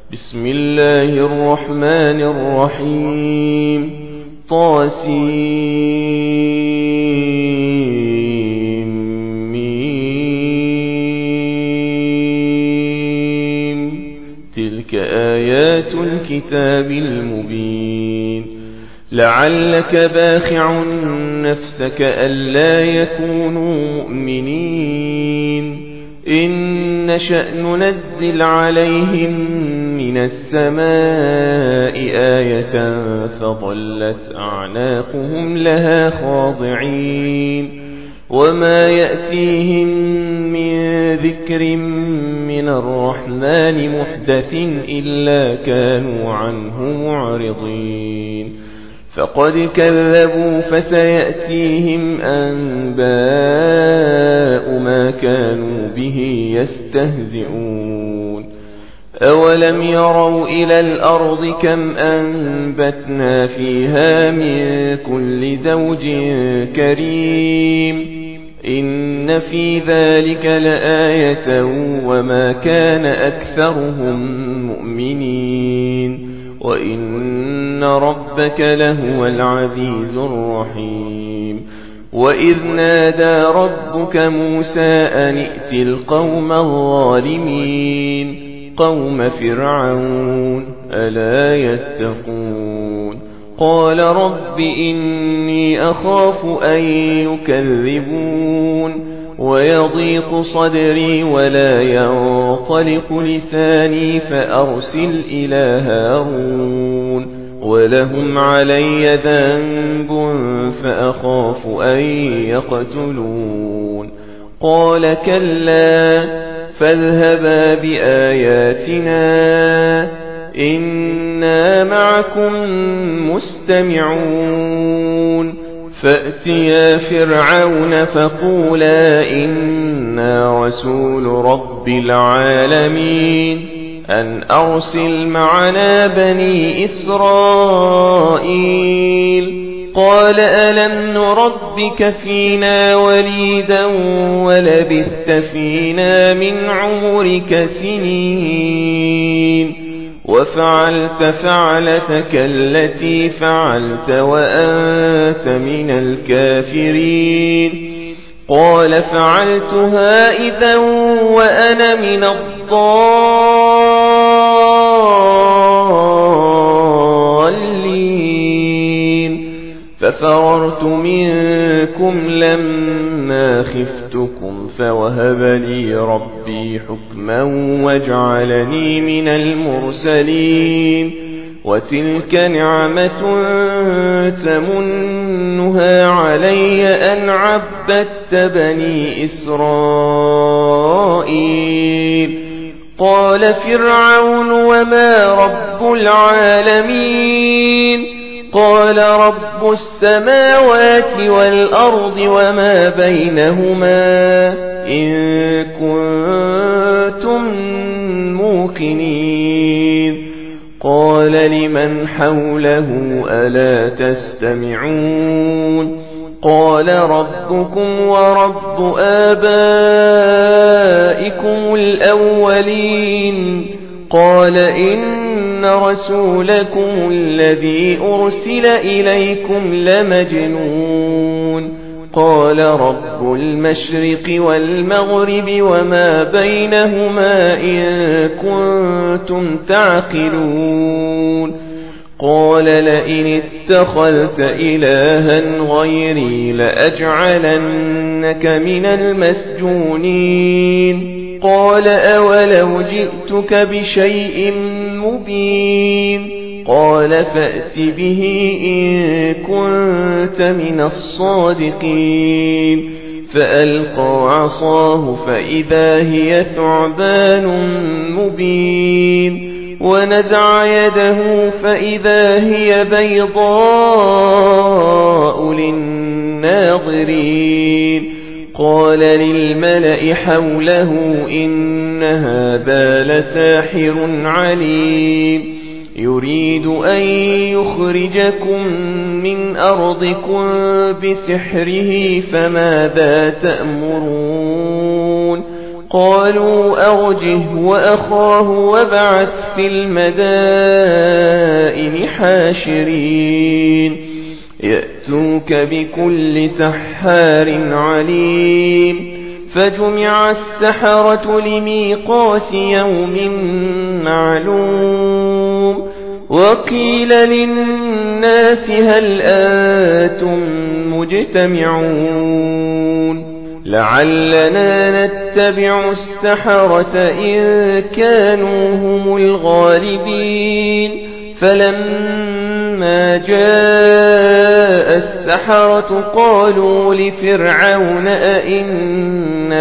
بسم الله الرحمن الرحيم طاسيم. تلك آيات الكتاب المبين. لعلك باخع نفسك ألا يكونوا مؤمنين إن نشأ ننزل عليهم من السماء آية فظلت أعناقهم لها خاضعين وما يأتيهم من ذكر من الرحمن محدث إلا كانوا عنه معرضين فقد كذبوا فسيأتيهم أنباء ما كانوا به يستهزئون. أولم يروا إلى الأرض كم أنبتنا فيها من كل زوج كريم إن في ذلك لآية وما كان أكثرهم مؤمنين وإن ربك لهو العزيز الرحيم. وإذ نادى ربك موسى أن ائت القوم الظالمين قوم فرعون ألا يتقون قال رب إني أخاف أن يكذبون ويضيق صدري ولا ينطلق لساني فأرسل إلى هارون ولهم علي ذنب فأخاف أن يقتلون قال كلا فاذهبا بآياتنا إنا معكم مستمعون فأتيا فرعون فقولا إنا رسول رب العالمين أن أرسل معنا بني إسرائيل قال ألم نربك فينا وليدا ولبثت فينا من عمرك سنين وفعلت فعلتك التي فعلت وأنت من الكافرين قال فعلتها إذا وأنا من الضالين ففررت منكم لما خفتكم فوهب لي ربي حكما وجعلني من المرسلين وتلك نعمة تمنها علي أن عبدت بني إسرائيل قال فرعون وما رب العالمين قال رب السماوات والأرض وما بينهما إن كنتم موقنين قال لمن حوله ألا تستمعون قال ربكم ورب آبائكم الأولين قال إن رسولكم الذي أرسل إليكم لمجنون قال رب المشرق والمغرب وما بينهما إن كنتم تعقلون قال لئن اتخذت إلها غيري لأجعلنك من المسجونين قال أولو جئتك بشيء مبين قال فأت به إن كنت من الصادقين فألقى عصاه فإذا هي ثعبان مبين ونزع يده فإذا هي بيضاء للناظرين قال للملأ حوله إن هذا لساحر عليم يريد أن يخرجكم من أرضكم بسحره فماذا تأمرون قالوا أرجه وأخاه وابعث في المدائن حاشرين يأتوك بكل سحار عليم فجمع السحرة لميقات يوم معلوم وقيل للناس هل أنتم مجتمعون لعلنا نتبع السحرة إن كانوا هم الغالبين فلما جاء السحرة قالوا لفرعون أئن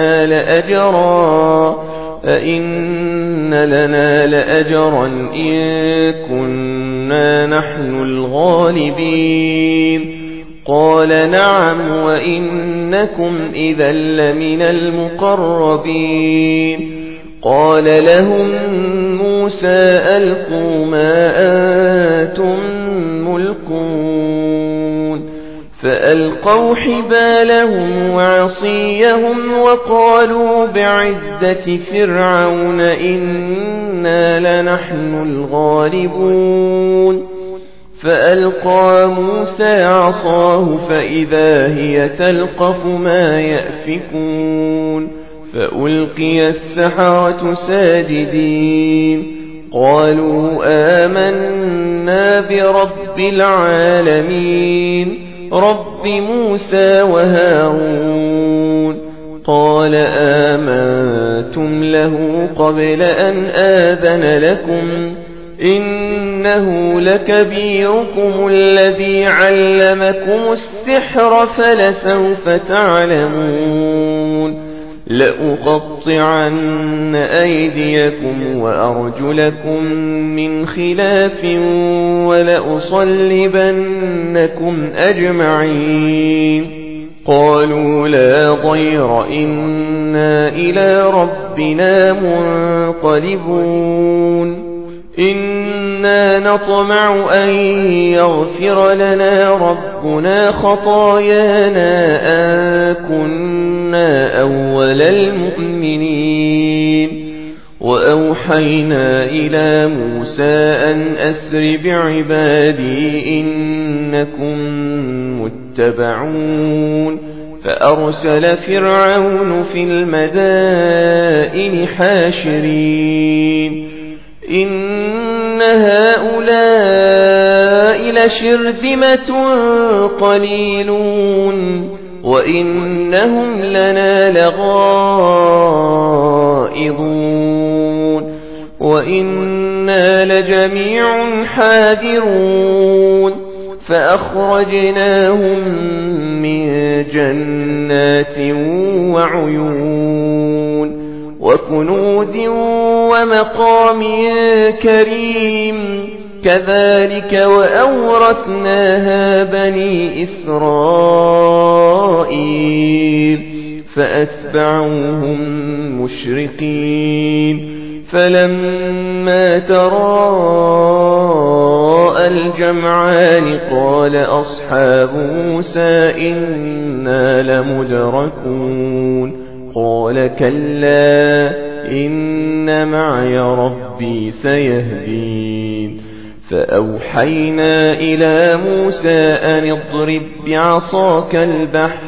لنا لأجرا إن كنا نحن الغالبين قال نعم وإنكم إذا لمن المقربين قال لهم موسى ألقوا ما أنتم ملقون فألقوا حبالهم وعصيهم وقالوا بعزة فرعون إنا لنحن الغالبون فألقى موسى عصاه فإذا هي تلقف ما يأفكون فألقي السحرة ساجدين قالوا آمنا برب العالمين رب موسى وهارون قال آمنتم له قبل أن آذن لكم إنه لكبيركم الذي علمكم السحر فلسوف تعلمون لأقطعن أيديكم وأرجلكم من خلاف ولأصلبنكم أجمعين قالوا لا ضير إنا إلى ربنا منقلبون إنا نطمع أن يغفر لنا ربنا خطايانا أن كنا أول المؤمنين وأوحينا إلى موسى أن أسر بعبادي إنكم متبعون فأرسل فرعون في المدائن حاشرين إن هؤلاء لشرذمة قليلون وإنهم لنا لغائظون وإنا لجميع حاذرون فأخرجناهم من جنات وعيون وكنوز ومقام كريم كذلك وأورثناها بني إسرائيل فأتبعوهم مشرقين فلما تراءى الجمعان قال أصحاب موسى إنا لمدركون قال كلا إن معي ربي سيهدين فأوحينا إلى موسى أن اضرب بعصاك البحر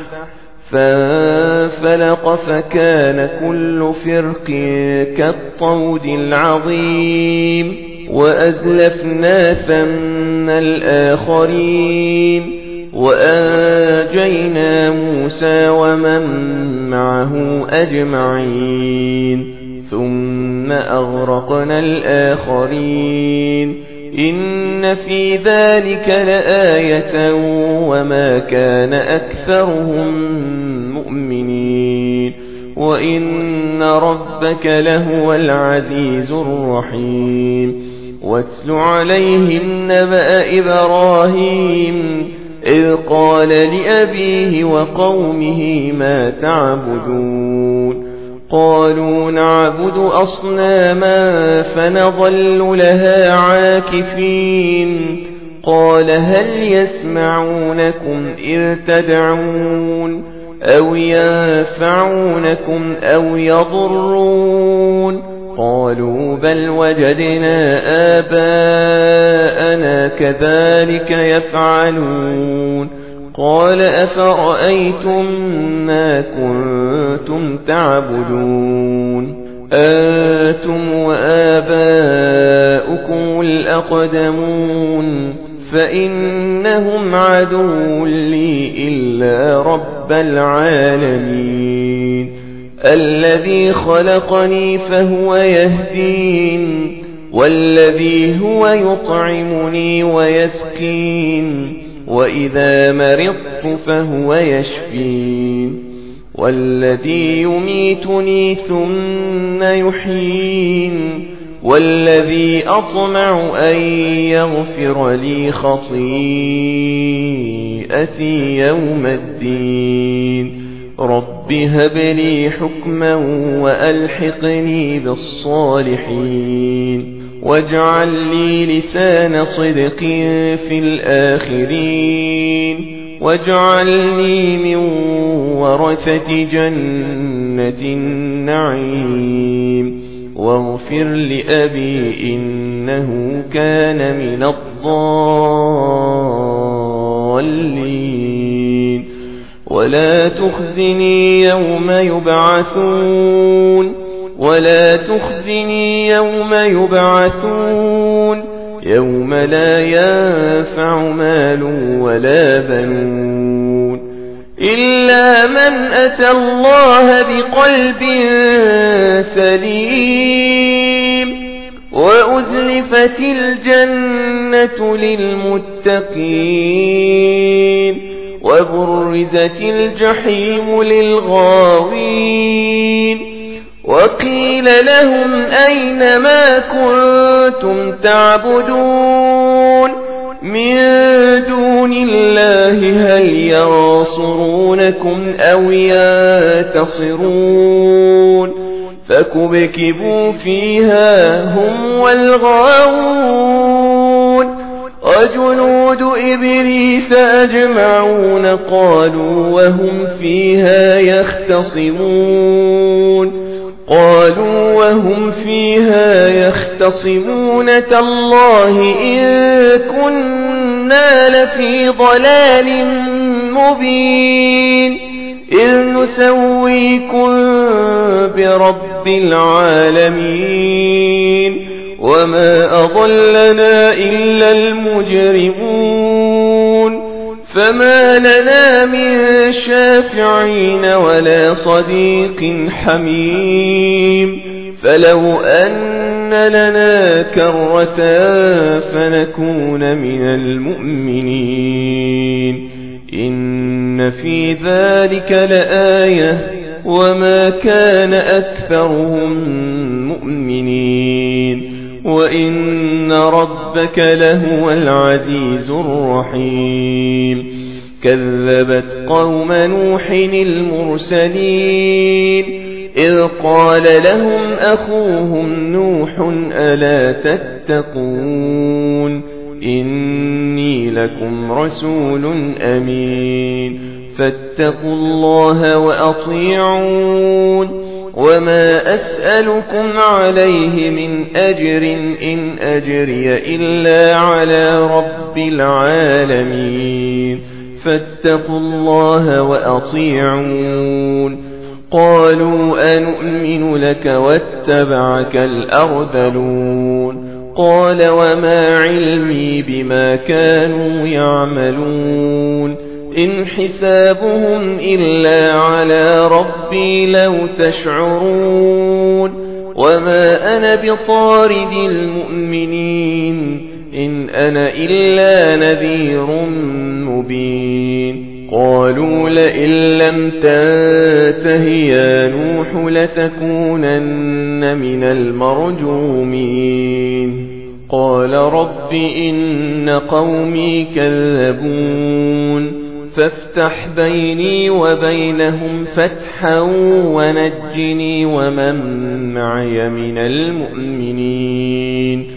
فانفلق فكان كل فرق كالطود العظيم وأزلفنا ثم الآخرين وأنجينا موسى ومن معه أجمعين ثم أغرقنا الآخرين إن في ذلك لآية وما كان أكثرهم مؤمنين وإن ربك لهو العزيز الرحيم واتل عليهم نبأ إبراهيم إذ قال لأبيه وقومه ما تعبدون قالوا نعبد أصناما فنظل لها عاكفين قال هل يسمعونكم إذ تدعون أو ينفعونكم أو يضرون قالوا بل وجدنا آباءنا كذلك يفعلون قال أفرأيتم ما كنتم تعبدون أنتم وآباؤكم الأقدمون فإنهم عدو لي إلا رب العالمين الذي خلقني فهو يهدين والذي هو يطعمني ويسكين وإذا مرضت فهو يشفين والذي يميتني ثم يحيين والذي أطمع أن يغفر لي خطيئتي يوم الدين رب هب لي حكما وألحقني بالصالحين واجعل لي لسان صدق في الآخرين واجعلني من ورثة جنة النعيم واغفر لأبي إنه كان من الضالين ولا تخزني يوم يبعثون ولا تخزني يوم يبعثون يوم لا ينفع مال ولا بنون إلا من أتى الله بقلب سليم وأزلفت الجنة للمتقين وبرزت الجحيم للغاوين وقيل لهم أين ما كنتم تعبدون من دون الله هل ينصرونكم أو ينتصرون فكبكبوا فيها هم والغاوون وجنود إبليس أجمعون قالوا وهم فيها يختصمون تالله إن كنا لفي ضلال مبين إذ نسويكم برب العالمين وما أضلنا إلا المجرمون فما لنا من شافعين ولا صديق حميم فلو أن لنا كرة فنكون من المؤمنين إن في ذلك لآية وما كان أكثرهم مؤمنين وإن ربك لهو العزيز الرحيم كذبت قوم نوح المرسلين إذ قال لهم أخوهم نوح ألا تتقون إني لكم رسول أمين فاتقوا الله وأطيعون وما أسألكم عليه من أجر إن أجري إلا على رب العالمين فاتقوا الله وأطيعون قالوا أنؤمن لك واتبعك الأرذلون قال وما علمي بما كانوا يعملون إن حسابهم إلا على ربي لو تشعرون وما أنا بطارد المؤمنين إن أنا إلا نذير مبين قالوا لئن لم تنته يا نوح لتكونن من المرجومين قال رب إن قومي كذبون فافتح بيني وبينهم فتحا ونجني ومن معي من المؤمنين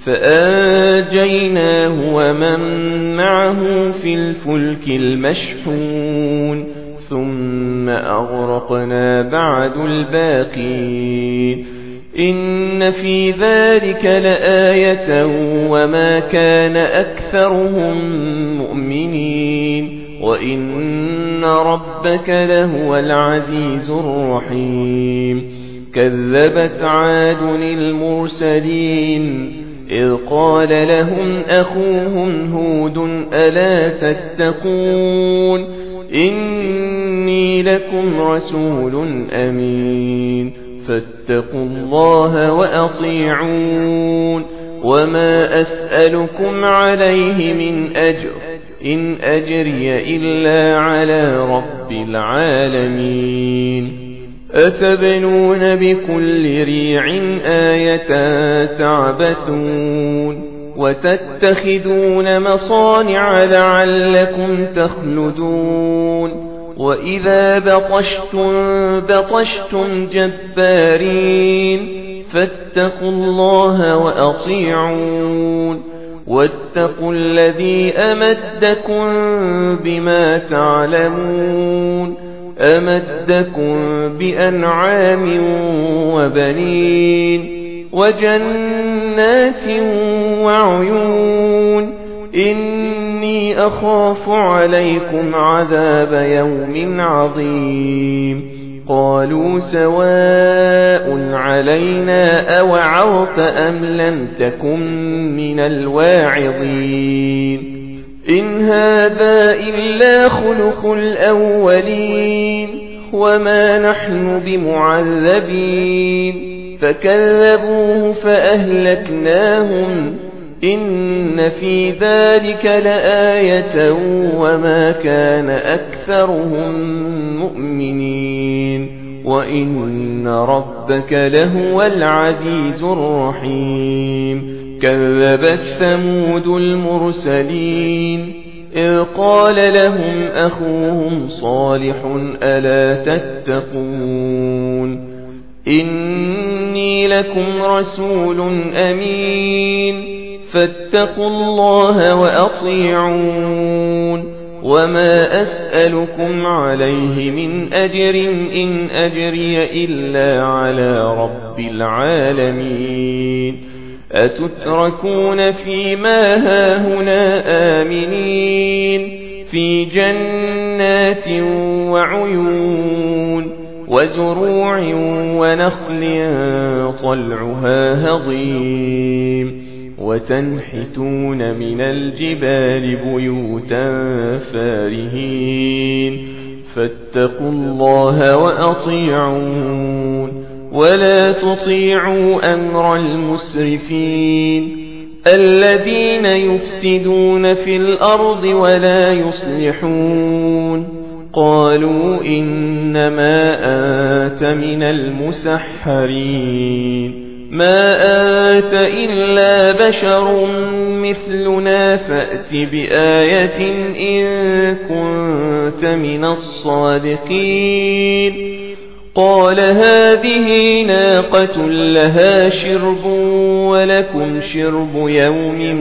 فآجيناه ومن معه في الفلك المشحون ثم ثم أغرقنا بعد الباقين إن في ذلك لآية وما كان أكثرهم مؤمنين وإن ربك لهو العزيز الرحيم كذبت عاد المرسلين إذ قال لهم أخوهم هود ألا تتقون إني لكم رسول أمين فاتقوا الله وأطيعون وما أسألكم عليه من أجر إن أجري إلا على رب العالمين أتبنون بكل ريع آية تعبثون وتتخذون مصانع لعلكم تخلدون وإذا بطشتم جبارين فاتقوا الله وأطيعون واتقوا الذي أمدكم بما تعلمون أمدكم بأنعام وبنين وجنات وعيون إني أخاف عليكم عذاب يوم عظيم قالوا سواء علينا أوعظت أم لم تكن من الواعظين إن هذا إلا خلق الأولين وما نحن بمعذبين فكذبوه فأهلكناهم إن في ذلك لآية وما كان أكثرهم مؤمنين وإن ربك لهو العزيز الرحيم كذبت ثمود المرسلين إذ قال لهم أخوهم صالح ألا تتقون إني لكم رسول أمين فاتقوا الله وأطيعون وما أسألكم عليه من أجر إن أجري إلا على رب العالمين أتتركون فيما هاهنا آمنين في جنات وعيون وزروع ونخل طلعها هضيم وتنحتون من الجبال بيوتا فارهين فاتقوا الله وأطيعون ولا تطيعوا أمر المسرفين الذين يفسدون في الأرض ولا يصلحون قالوا إنما أنت من المسحرين ما أنت إلا بشر مثلنا فأت بآية إن كنت من الصادقين قال هذه ناقة لها شرب ولكم شرب يوم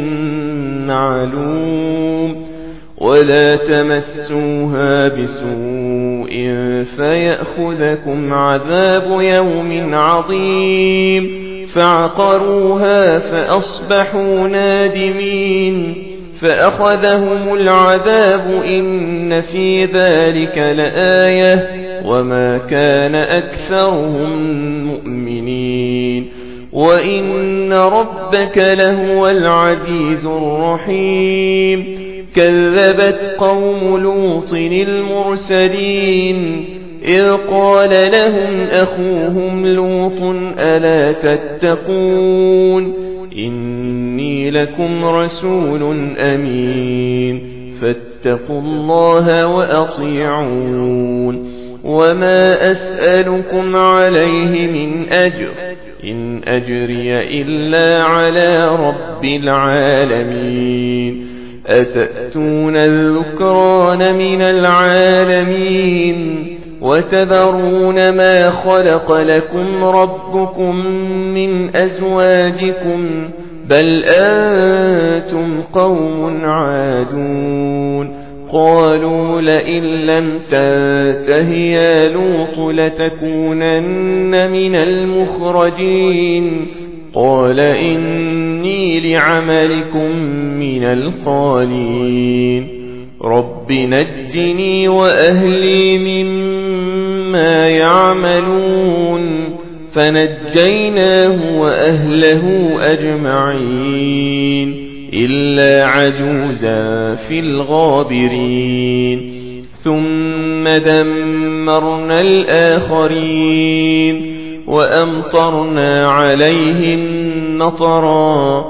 معلوم ولا تمسوها بسوء فيأخذكم عذاب يوم عظيم فعقروها فأصبحوا نادمين فأخذهم العذاب إن في ذلك لآية وما كان أكثرهم مؤمنين وإن ربك لهو العزيز الرحيم كذبت قوم لوط المرسلين إذ قال لهم أخوهم لوط ألا تتقون إني لكم رسول أمين فاتقوا الله وأطيعون وما أسألكم عليه من أجر إن أجري إلا على رب العالمين أتأتون الذكران من العالمين وتذرون ما خلق لكم ربكم من أزواجكم بل أنتم قوم عادون قالوا لئن لم تنته يا لوط لتكونن من المخرجين قال إني لعملكم من القالين رب نجني وأهلي مما يعملون فنجيناه وأهله أجمعين إلا عجوزا في الغابرين ثم دمرنا الآخرين وأمطرنا عليهم مطرا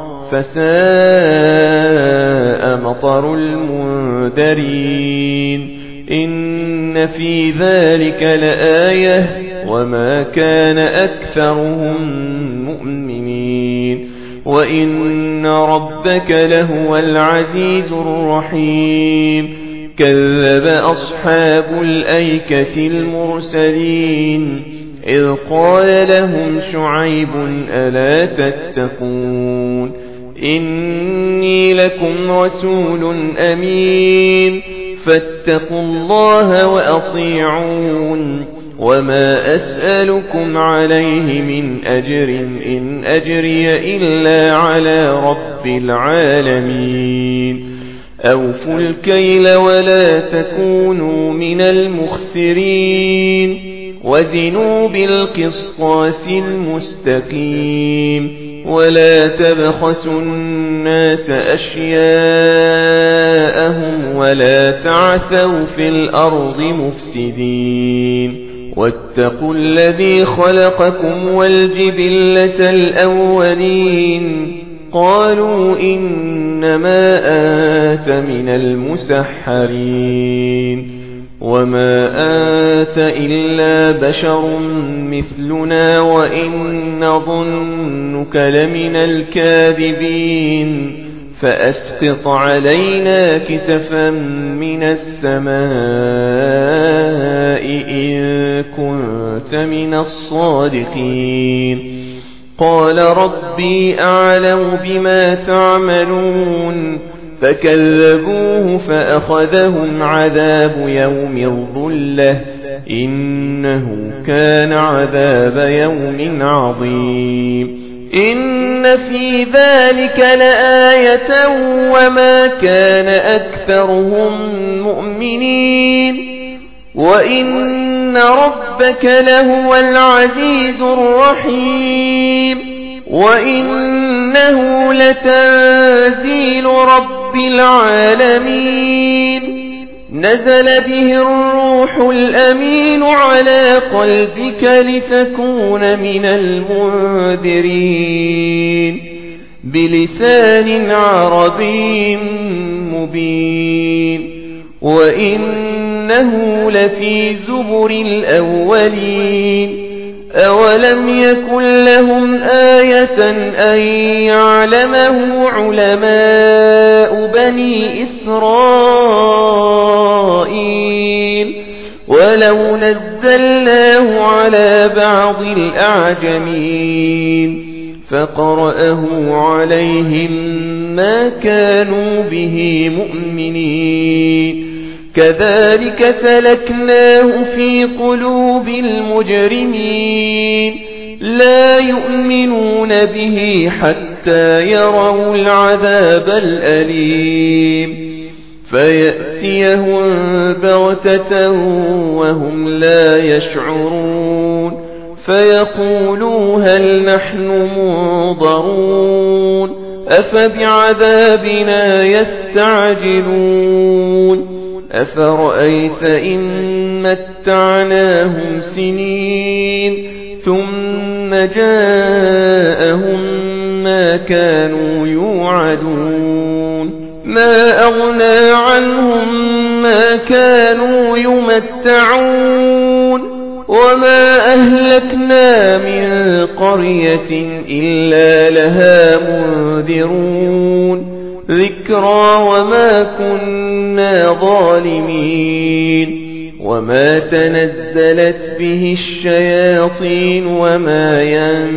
فساء مطر المنذرين إن في ذلك لآية وما كان أكثرهم مؤمنين وإن ربك لهو العزيز الرحيم كذب أصحاب الأيكة المرسلين إذ قال لهم شعيب ألا تتقون إني لكم رسول أمين فاتقوا الله وأطيعون وما أسألكم عليه من أجر إن أجري إلا على رب العالمين أوفوا الكيل ولا تكونوا من المخسرين وزنوا بالقسطاس المستقيم ولا تبخسوا الناس أشياءهم ولا تعثوا في الأرض مفسدين واتقوا الذي خلقكم والجبلة الأولين قالوا إنما أنت من المسحرين وما أنت إلا بشر مثلنا وإن نظنك لمن الكاذبين فأسقط علينا كسفا من السماء إن كنت من الصادقين قال ربي أعلم بما تعملون فكذبوه فأخذهم عذاب يوم الظلة إنه كان عذاب يوم عظيم إن في ذلك لآية وما كان أكثرهم مؤمنين وإن ربك لهو العزيز الرحيم وإنه لتنزيل رب العالمين نزل به الروح الأمين على قلبك لتكون من المنذرين بلسان عربي مبين وإنه لفي زبر الأولين أولم يكن لهم آية أن يعلمه علماء بني إسرائيل ولو نزلناه على بعض الأعجمين فقرأه عليهم ما كانوا به مؤمنين كذلك سلكناه في قلوب المجرمين لا يؤمنون به حتى يروا العذاب الأليم فيأتيهم بغتة وهم لا يشعرون فيقولوا هل نحن منظرون أفبعذابنا يستعجلون أفرأيت إن متعناهم سنين ثم جاءهم ما كانوا يوعدون ما أغنى عنهم ما كانوا يمتعون وما أهلكنا من قرية إلا لها منذرون ذكرى وما كنا ظالمين وما تنزلت به الشياطين وما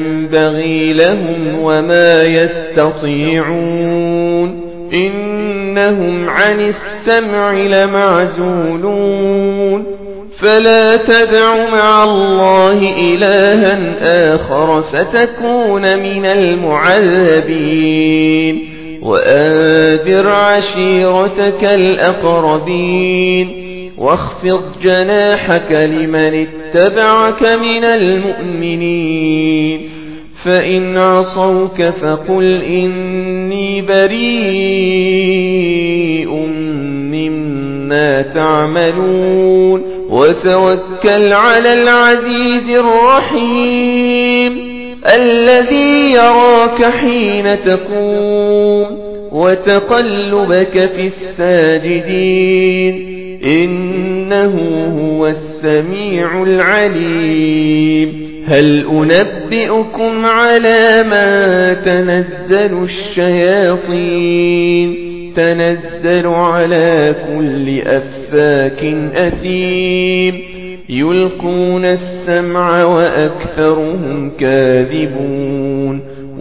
ينبغي لهم وما يستطيعون إنهم عن السمع لمعزولون فلا تدع مع الله إلها آخر فتكون من المعذبين وأنذر عشيرتك الأقربين واخفض جناحك لمن اتبعك من المؤمنين فإن عصوك فقل إني بريء مما تعملون وتوكل على العزيز الرحيم الذي يراك حين تقوم وتقلبك في الساجدين إنه هو السميع العليم هل أنبئكم على ما تنزل الشياطين تنزل على كل أفاك أثيم يلقون السمع وأكثرهم كاذبون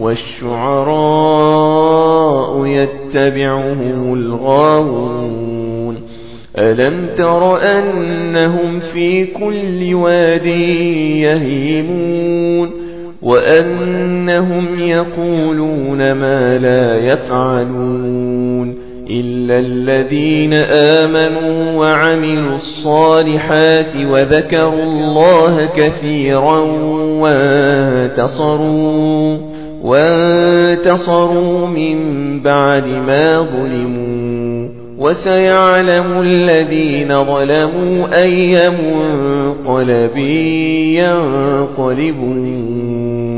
والشعراء يتبعهم الغاوون ألم تر أنهم في كل واد يهيمون وأنهم يقولون ما لا يفعلون إلا الذين آمنوا وعملوا الصالحات وذكروا الله كثيرا وانتصروا من بعد ما ظلموا وسيعلم الذين ظلموا أي منقلب ينقلبون